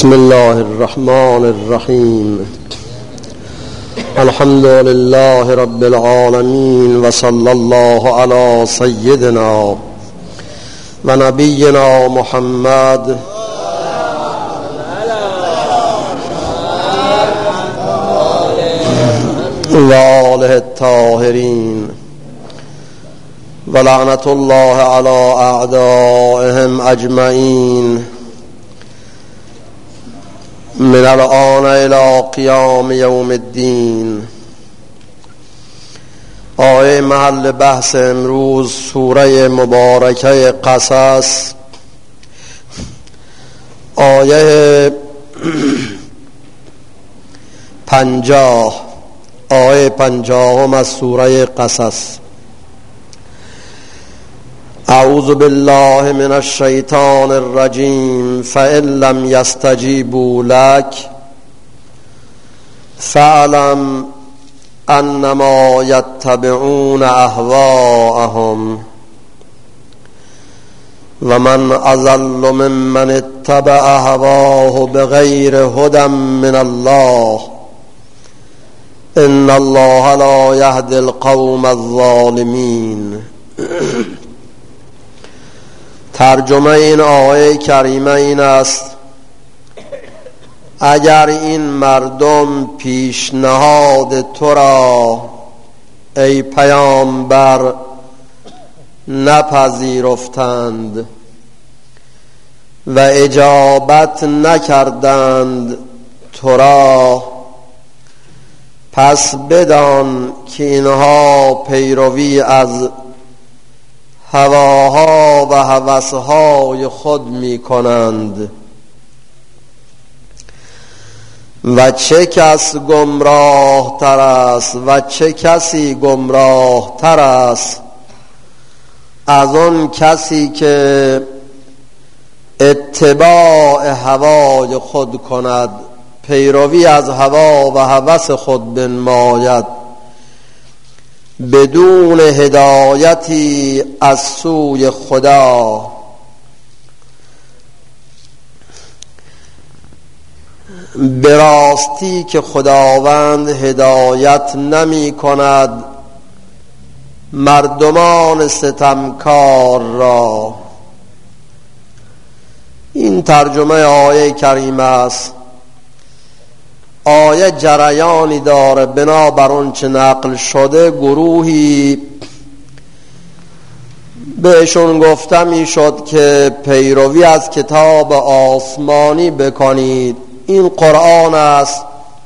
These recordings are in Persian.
بسم الله الرحمن الرحیم. الحمد لله رب العالمین و صلی الله علی سیدنا و نبینا محمد و آله الطاهرین و لعنت الله علی اعدائهم اجمعین من الآن الى قیام یوم الدین. آیه محل بحث امروز سوره مبارکه قصص، آیه 50، آیه 50 از سوره قصص. اعوذ بالله من الشیطان الرجیم. فإن لم يستجيبوا لك فاعلم انما يتبعون اهواءهم ومن اضل ممن اتبع هواه بغیر هدى من الله ان الله لا يهدي القوم الظالمین. ترجمه این آیه کریمه این است: اگر این مردم پیشنهاد تو را ای پیامبر نپذیرفتند و اجابت نکردند تو را، پس بدان که اینها پیروی از هواها و هوسهای خود می کنند و چه کس گمراه تر است و چه کسی گمراه تر است از آن کسی که اتباع هوای خود کند، پیروی از هوا و هوس خود بنماید بدون هدایتی از سوی خدا. به راستی که خداوند هدایت نمی کند مردمان ستمکار را. این ترجمه آیه کریمه است. آیه جریانی داره. بنابر آنچه نقل شده گروهی بهشون گفته میشد که پیروی از کتاب آسمانی بکنید، این قرآن است،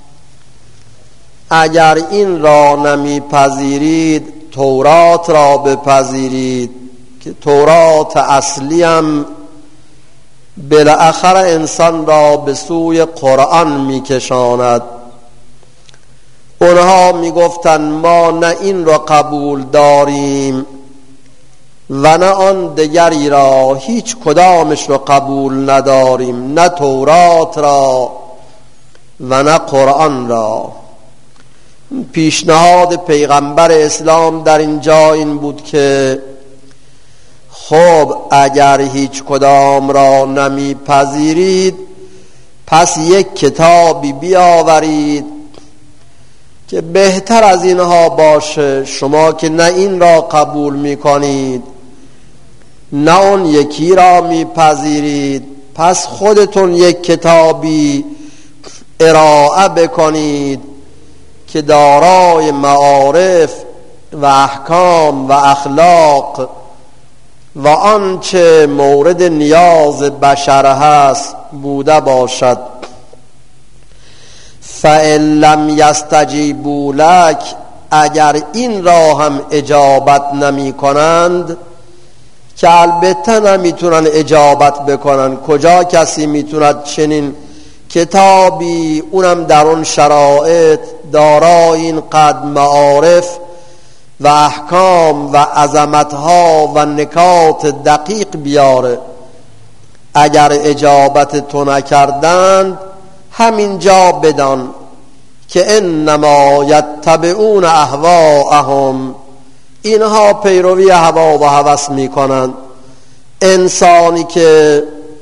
اگر این را نمیپذیرید تورات را بپذیرید که تورات اصلی هم بالاخره انسان را به سوی قرآن میکشاند. اونها میگفتند ما نه این را قبول داریم و نه آن دیگری را، هیچ کدامش را قبول نداریم، نه تورات را و نه قرآن را. پیشنهاد پیغمبر اسلام در اینجا این بود که خب اگر هیچ کدام را نمیپذیرید پس یک کتابی بیاورید که بهتر از اینها باشه. شما که نه این را قبول میکنید نه اون یکی را میپذیرید، پس خودتون یک کتابی ارائه بکنید که دارای معارف و احکام و اخلاق و آنچه مورد نیاز بشر هست بوده باشد. فَإِن لَمْ يَسْتَجِيبُوا لَكَ، اگر این را هم اجابت نمی کنند، که البته نمیتونن اجابت بکنن، کجا کسی میتوند چنین کتابی اونم در اون شرایط دارای این قد معارف و احکام و عظمتها و نکات دقیق بیاره. اگر اجابت تو نکردند همینجا بدان که انما یتبعون اهواءهم، اینها پیروی هوا و هوس میکنند. انسانی که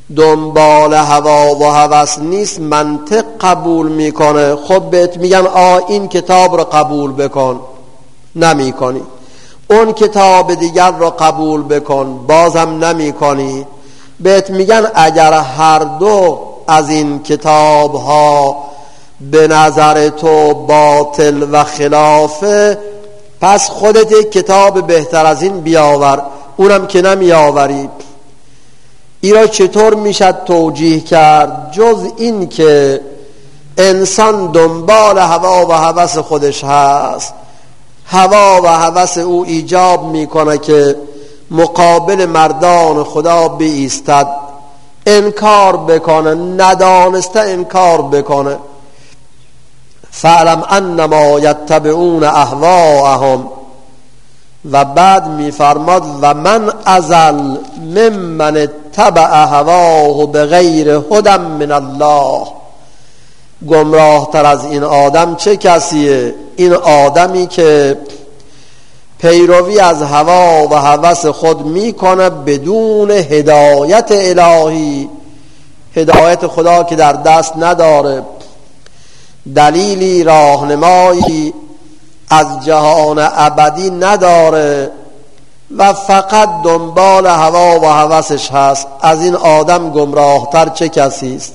دنبال هوا و هوس نیست، منطق قبول میکنه. خب بهت میگن این کتاب رو قبول بکن، نمی کنی. اون کتاب دیگر رو قبول بکن، بازم نمی کنی. بهت میگن اگر هر دو از این کتاب ها به نظر تو باطل و خلافه، پس خودت یک کتاب بهتر از این بیاور. اونم که نمی آوری. این را چطور میشد توجیه کرد جز این که انسان دنبال هوا و هوس خودش هست. هوا و هوس او ایجاب میکنه که مقابل مردان خدا بایستد، انکار بکنه، ندانسته انکار بکنه. فعلم انما یتبعون اهواءهم. و بعد میفرماد و من ازل ممن اتبع هواه بغیر هدی من الله. گمراه تر از این آدم چه کسیه؟ این آدمی که پیروی از هوا و هوس خود میکنه بدون هدایت الهی، هدایت خدا که در دست نداره، دلیلی راهنمایی از جهان ابدی نداره و فقط دنبال هوا و هوسش هست. از این آدم گمراه تر چه کسی است؟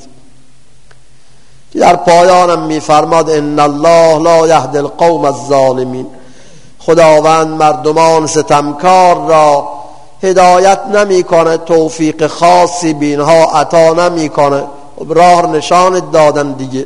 در پایانم میفرماد ان الله لا یهدی القوم الظالمین. خداوند مردمان ستمکار را هدایت نمیکنه، توفیق خاصی به اینها عطا نمیکنه. راه نشان دادن دیگه،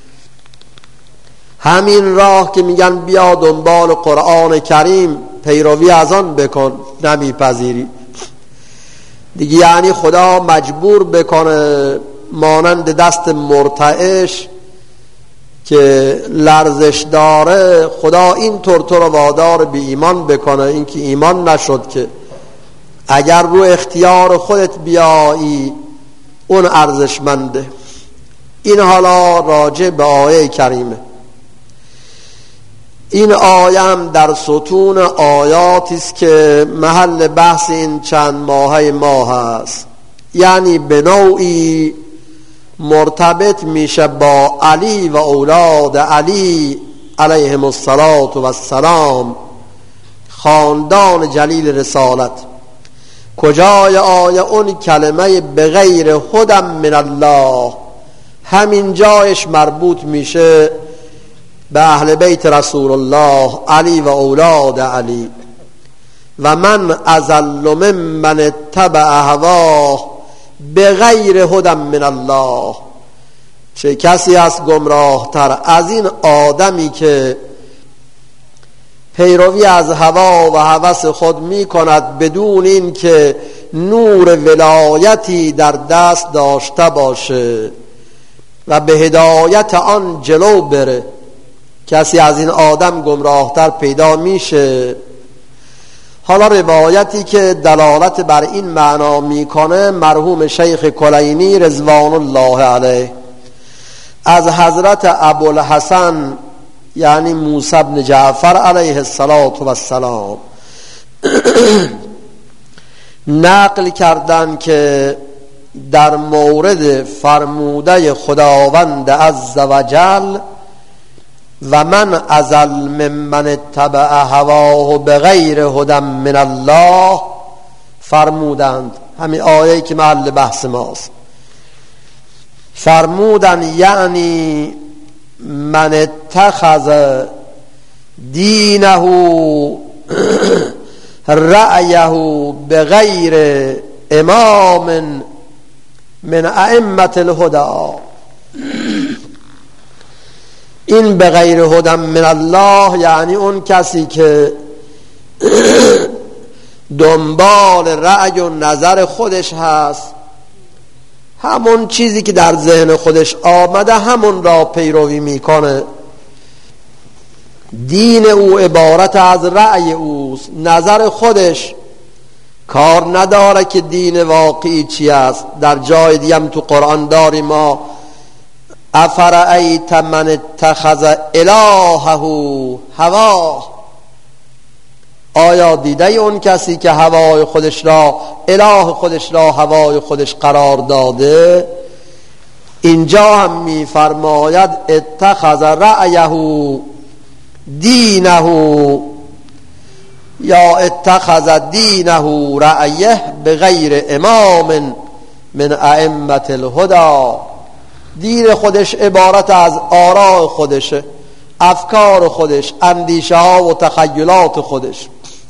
همین راه که میگن بیا دنبال قرآن کریم پیروی از آن بکن، نمیپذیری دیگه. یعنی خدا مجبور بکنه مانند دست مرتعش که لرزش داره، خدا این طور تو رو وادار به ایمان بکنه. این که ایمان نشد که اگر رو اختیار خودت بیایی اون ارزشمنده. این حالا راجع به آیه کریمه. این آیه هم در ستون آیاتی است که محل بحث این چند ماهه ما هست، یعنی به نوعی مرتبط میشه با علی و اولاد علی علیهم السلام، خاندان جلیل رسالت. کجای آیه اون کلمه بغیر هدی من الله، همین جایش مربوط میشه به اهل بیت رسول الله علی و اولاد علی. و من ازل ممن اتبع هواه بغیر هدی من الله. چه کسی است گمراه تر از این آدمی که پیروی از هوا و هوس خود می کند بدون این که نور ولایتی در دست داشته باشه و به هدایت آن جلو بره. کسی از این آدم گمراه تر پیدا میشه. حالا روایتی که دلالت بر این معنا میکنه مرحوم شیخ کلینی رضوان الله علیه از حضرت ابوالحسن یعنی موسی بن جعفر علیه السلام نقل کردن که در مورد فرموده خداوند عز و جل و من ازل ممن اتبع هواه بغیر هدی من الله فرمودند، همین آیه‌ای که محل بحث ماست، فرمودند یعنی من اتخذ دینه رأیه بغیر امام من ائمة الهدى. این بغیر هدی من الله یعنی اون کسی که دنبال رأی و نظر خودش هست، همون چیزی که در ذهن خودش آمده همون را پیروی میکنه. دین او عبارت از رأی اوست، نظر خودش، کار نداره که دین واقعی چی است. در جای دیگه هم تو قرآن داریم ما افرأیت من اتخذ الهه هواه. آیا دیده اون کسی که هوای خودش را اله خودش را هوای خودش قرار داده؟ اینجا هم می فرماید اتخذ رأیه دینه یا اتخذ دینه رأیه بغیر امام من ائمة الهدى. دین خودش عبارت از آراء خودش، افکار خودش، اندیشه ها و تخیلات خودش،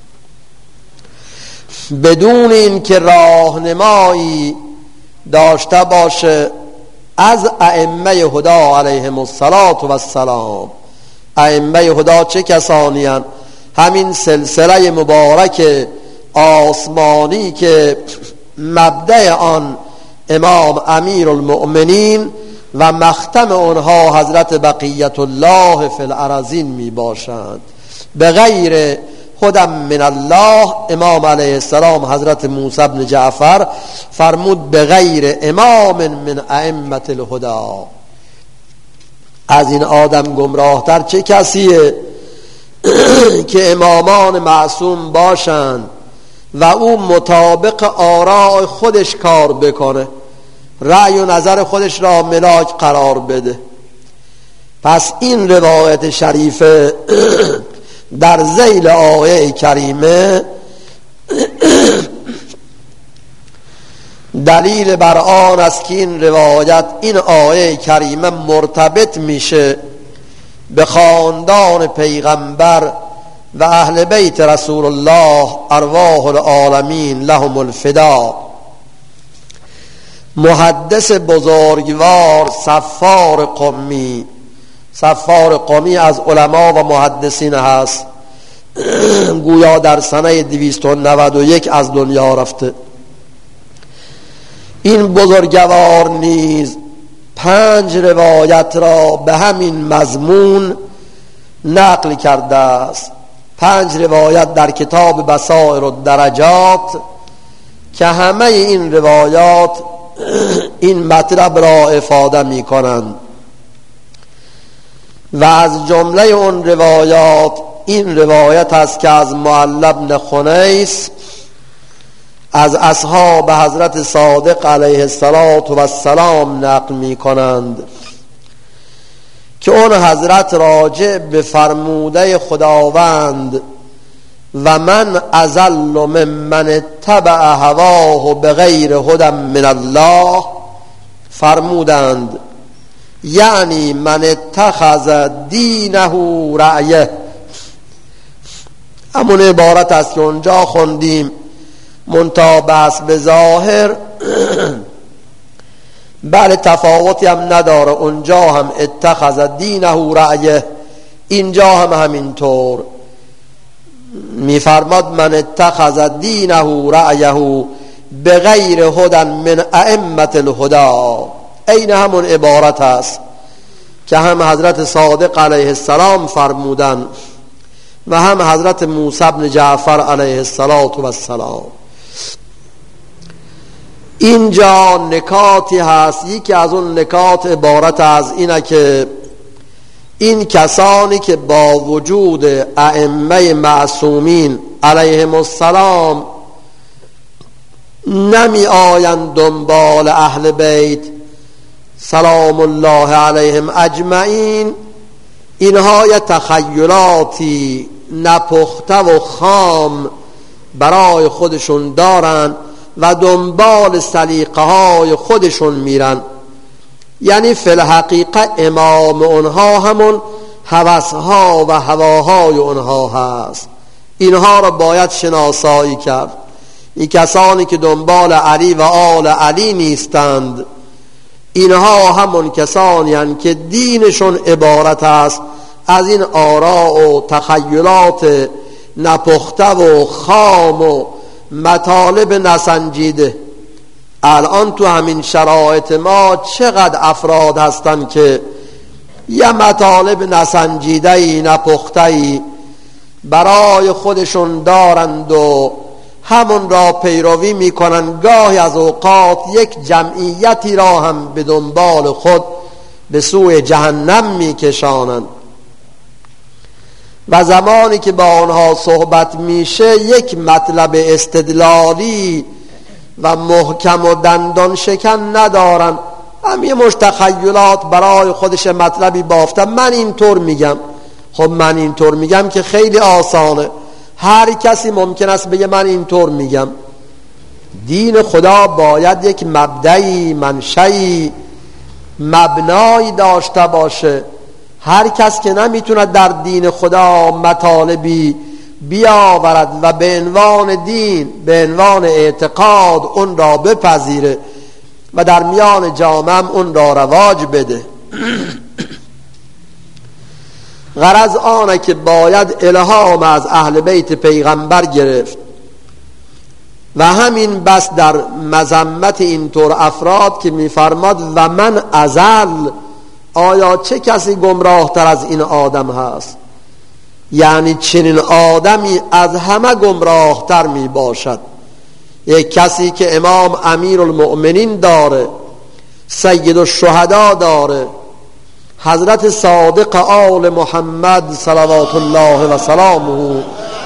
بدون این که راهنمایی داشته باشه از ائمه هدی علیهم السلام. ائمه هدی چه کسانی هستند؟ همین سلسله مبارک آسمانی که مبدأ آن امام امیر المؤمنین و مختم آنها حضرت بقیت الله فی الارضین می باشند. به غیر هدی من الله، امام علیه السلام حضرت موسی بن جعفر فرمود به غیر امام من ائمة الهدی. از این آدم گمراهتر چه کسیه که امامان معصوم باشند و او مطابق آراء خودش کار بکنه، رأی و نظر خودش را ملاک قرار بده. پس این روایت شریفه در ذیل آیه کریمه دلیل بر آن است که این روایت، این آیه کریمه مرتبط میشه به خاندان پیغمبر و اهل بیت رسول الله ارواح العالمین لهم الفدا. محدث بزرگوار صفار قمی از علما و محدثین هست، گویا در سنه 291 از دنیا رفته. این بزرگوار نیز 5 روایت را به همین مضمون نقل کرده است. 5 روایت در کتاب بصائر الدرجات که همه این روایات این مطلب را افاده می کنند و از جمله اون روایات این روایت است که از معل بن خنیس از اصحاب حضرت صادق علیه السلام نقل می کنند که اون حضرت راجع به فرموده خداوند و من اضل ممن اتبع هواه بغیر هدی من الله فرمودند، یعنی من اتخذ دینه رأیه. همون عبارت است که اونجا خوندیم، منتها بس به ظاهر بله تفاوتی هم نداره. اونجا هم اتخذ دینه رأیه، اینجا هم همینطور میفرماد من اتخذ دینه رأیه بغیر هدی من ائمة الهدی. این همون عبارت است که هم حضرت صادق علیه السلام فرمودن و هم حضرت موسی بن جعفر علیه السلام. اینجا نکاتی هست. یکی از اون نکات عبارت از اینه که این کسانی که با وجود ائمه معصومین علیهم السلام نمی آیند دنبال اهل بیت سلام الله علیهم اجمعین، اینها یه تخیلاتی نپخته و خام برای خودشون دارن و دنبال سلیقه های خودشون میرن. یعنی فی الحقیقه امام اونها همون هوسها و هواهای اونها هست. اینها را باید شناسایی کرد. این کسانی که دنبال علی و آل علی نیستند، اینها همون کسانی هستند که دینشون عبارت است از این آراء و تخیلات نپخته و خام و مطالب نسنجیده. الان تو همین شرایط ما چقدر افراد هستن که یه مطالب نسنجیده نپخته برای خودشون دارند و همون را پیروی میکنن. گاهی از اوقات یک جمعیتی را هم به دنبال خود به سوی جهنم میکشانند و زمانی که با آنها صحبت میشه یک مطلب استدلالی و محکم و دندان شکن ندارن، هم یه مشت تخیلات برای خودش مطلبی بافتن. من اینطور میگم. خب من اینطور میگم که خیلی آسانه، هر کسی ممکن است بگه من اینطور میگم. دین خدا باید یک مبدئی، منشئی، مبنایی داشته باشه. هر کس که نمیتونه در دین خدا مطالبی بیاورد و به عنوان دین، به عنوان اعتقاد اون را بپذیره و در میان جامعه اون را رواج بده. غرض آنه که باید الهام از اهل بیت پیغمبر گرفت و همین بس در مذمت اینطور افراد که میفرماد و من ازل، آیا چه کسی گمراه تر از این آدم هست؟ یعنی چنین آدمی از همه گمراه تر می باشد. یک کسی که امام امیر المؤمنین داره، سید الشهدا داره، حضرت صادق آل محمد صلوات الله و سلامه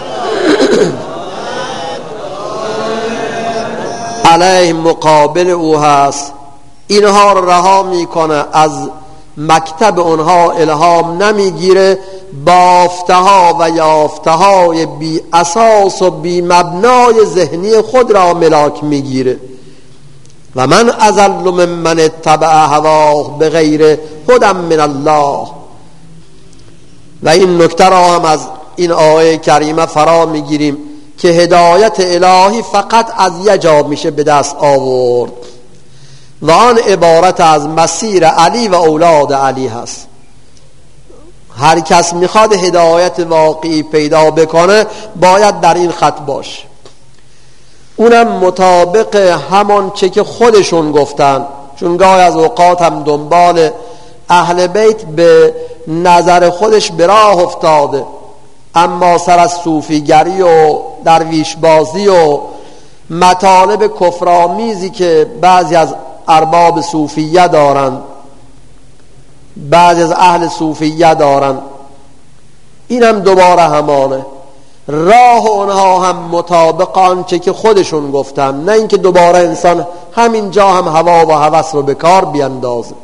علیه مقابل او هست، اینها رو رها میکنه، از مکتب اونها الهام نمیگیره، بافته ها و یافته های بی اساس و بی مبنای ذهنی خود را ملاک میگیره. و من اضل ممن اتبع هواه بغیر هدی من الله. و این نکته را هم از این آیه کریمه فرا میگیریم که هدایت الهی فقط از یک جا میشه به دست آورد و آن عبارت از مسیر علی و اولاد علی هست. هر کس میخواد هدایت واقعی پیدا بکنه باید در این خط باشه، اونم مطابق همان چه که خودشون گفتن. چون گاهی از اوقات هم دنبال اهل بیت به نظر خودش به راه افتاده، اما سر از صوفیگری و درویش بازی و مطالب کفرآمیزی که بعضی از ارباب صوفیه دارن، بعضی از اهل صوفیه دارن، این هم دوباره همانه. راه اونها هم مطابق آنچه که خودشون گفتن، نه اینکه دوباره انسان همینجا هم هوا و هوس رو به کار بیندازه.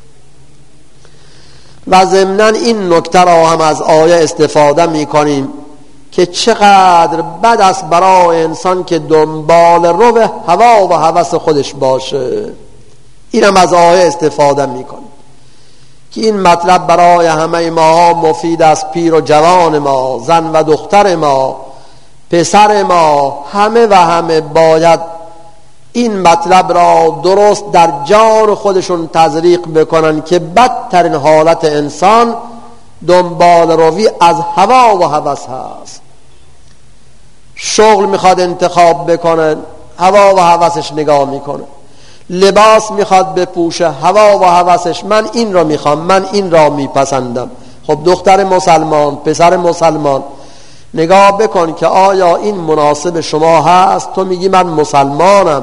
و ضمناً این نکته را هم از آیه استفاده میکنیم که چقدر بد است برای انسان که دنبال رو هوا و هوس خودش باشه. اینم از آیه استفاده میکنیم که این مطلب برای همه ما مفید است. پیر و جوان ما، زن و دختر ما، پسر ما، همه و همه باید این مطلب را درست در جان خودشون تزریق بکنن که بدترین حالت انسان دنبال روی از هوا و هوس هست. شغل میخواد انتخاب بکنه، هوا و هوسش نگاه میکنه. لباس میخواد بپوشه، هوا و هوسش من این را میخوام، من این را میپسندم. خب دختر مسلمان، پسر مسلمان، نگاه بکن که آیا این مناسب شما هست؟ تو میگی من مسلمانم.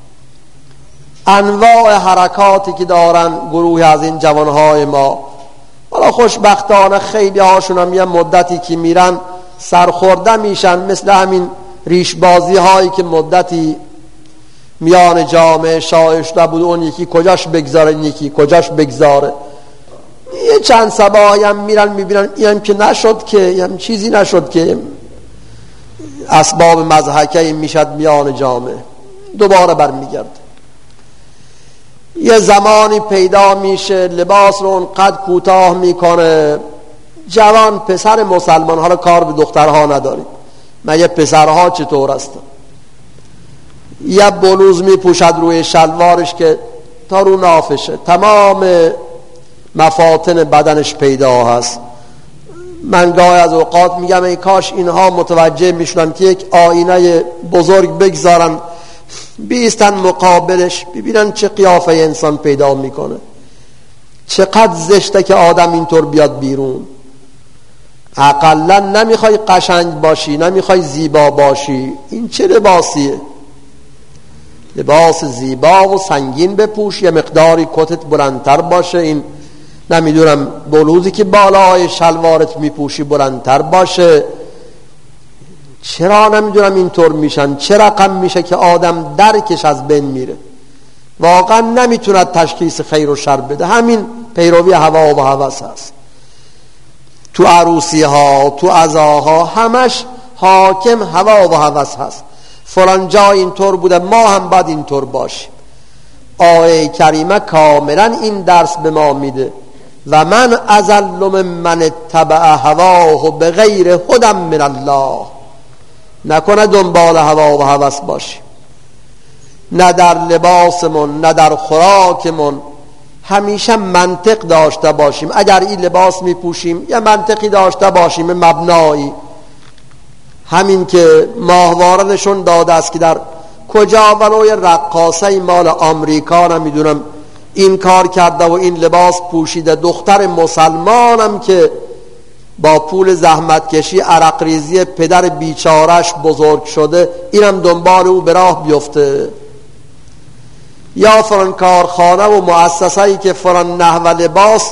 انواع حرکاتی که دارن گروه از این جوانهای ما، حالا خوشبختانه خیلی هاشون هم یه مدتی که میرن سرخورده میشن، مثل همین ریشبازی هایی که مدتی میان جامعه شایع شده بود، اون یکی کجاش بگذاره، این یکی کجاش بگذاره. یه چند صباحی هم میرن میبینن این که نشد، که هم چیزی نشد که اسباب مضحکه میشد میان جامعه، دوباره برمیگرده. یه زمانی پیدا میشه لباس رو اونقدر کوتاه میکنه، جوان پسر مسلمان، حالا کار به دخترها نداریم، مگه پسرها چطور هستن؟ یه بلوز میپوشد روی شلوارش که تا رو نافشه، تمام مفاتن بدنش پیدا هست. من گاهی از اوقات میگم ای کاش اینها متوجه میشدن که یک آینه بزرگ بگذارن بیستن مقابلش، ببینن چه قیافه انسان پیدا میکنه. چقدر زشته که آدم اینطور بیاد بیرون. اقلا نمیخوای قشنگ باشی، نمیخوای زیبا باشی، این چه لباسیه؟ لباس زیبا و سنگین بپوش، یه مقداری کتت بلندتر باشه، این نمیدونم بلوزی که بالای شلوارت میپوشی بلندتر باشه. چرا نمیدونم اینطور میشن؟ چه رقم میشه که آدم درکش از بین میره؟ واقعا نمیتوند تشخیص خیر و شر بده. همین پیروی هوا و هوس هست. تو عروسی ها، تو عزاها، همش حاکم هوا و هوس هست. فلان جا اینطور بوده، ما هم باید اینطور باشیم. آیه کریمه کاملا این درس به ما میده. و من اضل ممن اتبع هواه بغیر هدی من الله. نکنه دنبال هوا و هوس باشیم، نه در لباسمون نه در خوراکمون همیشه منطق داشته باشیم. اگر این لباس میپوشیم یه منطقی داشته باشیم، مبنایی. همین که ماهواره نشون داده است که در کجا ولوی رقاصه مال آمریکا نمیدونم این کار کرده و این لباس پوشیده، دختر مسلمانم که با پول زحمت کشی عرق ریزی پدر بیچارش بزرگ شده، اینم دنبال او به راه بیفته. یا فلان کارخانه و مؤسسه‌ای که فلان نحو لباس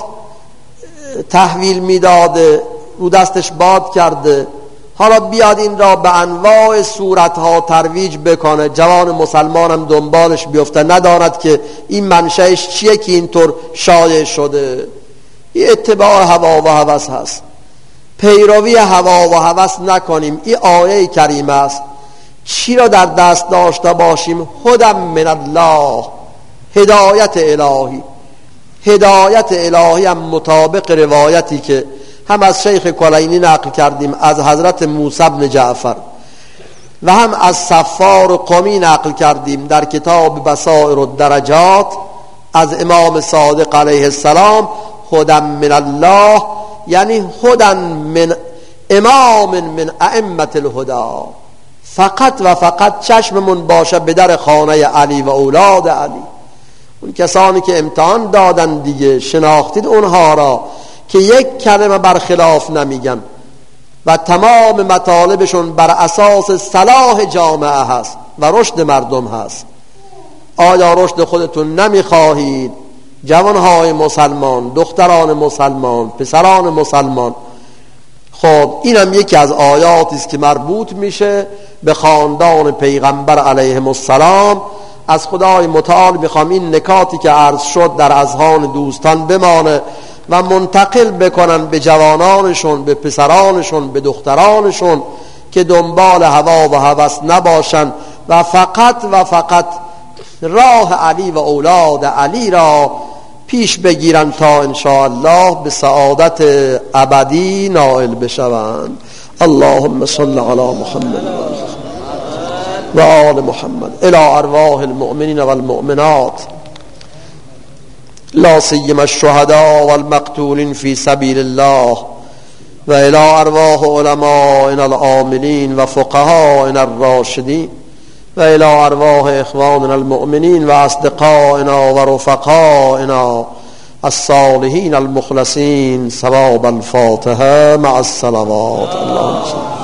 تحویل میداده رو دستش باد کرده، حالا بیاد این را به انواع صورتها ترویج بکنه، جوان مسلمانم دنبالش بیفته، نداند که این منشأش چیه که اینطور شایع شده. این اتباع هوا و هوس هست. پیروی هوا و هوس نکنیم. این آیه کریمه است. چی را در دست داشته باشیم؟ هدی من الله، هدایت الهی. هدایت الهی هم مطابق روایتی که هم از شیخ کلینی نقل کردیم از حضرت موسی بن جعفر و هم از صفار قمی نقل کردیم در کتاب بصائر الدرجات از امام صادق علیه السلام. هدی من الله یعنی هدی من امام من ائمه الهدی. فقط و فقط چشممون باشه به در خانه علی و اولاد علی. اون کسانی که امتحان دادن دیگه، شناختید اونها را که یک کلمه برخلاف نمیگن و تمام مطالبشون بر اساس صلاح جامعه هست و رشد مردم هست. آیا رشد خودتون نمیخواهید؟ جوانهای مسلمان، دختران مسلمان، پسران مسلمان. خب اینم یکی از آیاتی است که مربوط میشه به خاندان پیغمبر علیهم السلام. از خدای متعال میخوام این نکاتی که عرض شد در اذهان دوستان بمانه و منتقل بکنن به جوانانشون، به پسرانشون، به دخترانشون که دنبال هوا و هوس نباشن و فقط راه علی و اولاد علی را پیش بگیرن تا انشاءالله به سعادت ابدی نائل بشوند. اللهم صل علی محمد و آل محمد. الى ارواح المؤمنین والمؤمنات لا سیما الشهداء والمقتولین فی سبیل الله و الى ارواح علمائنا العاملین و فقهائنا الراشدین و الى ارواح اخواننا المؤمنین و اصدقائنا و رفقائنا الصالحین المخلصین. ثواب الفاتحه مع الصلوات. اللهم صل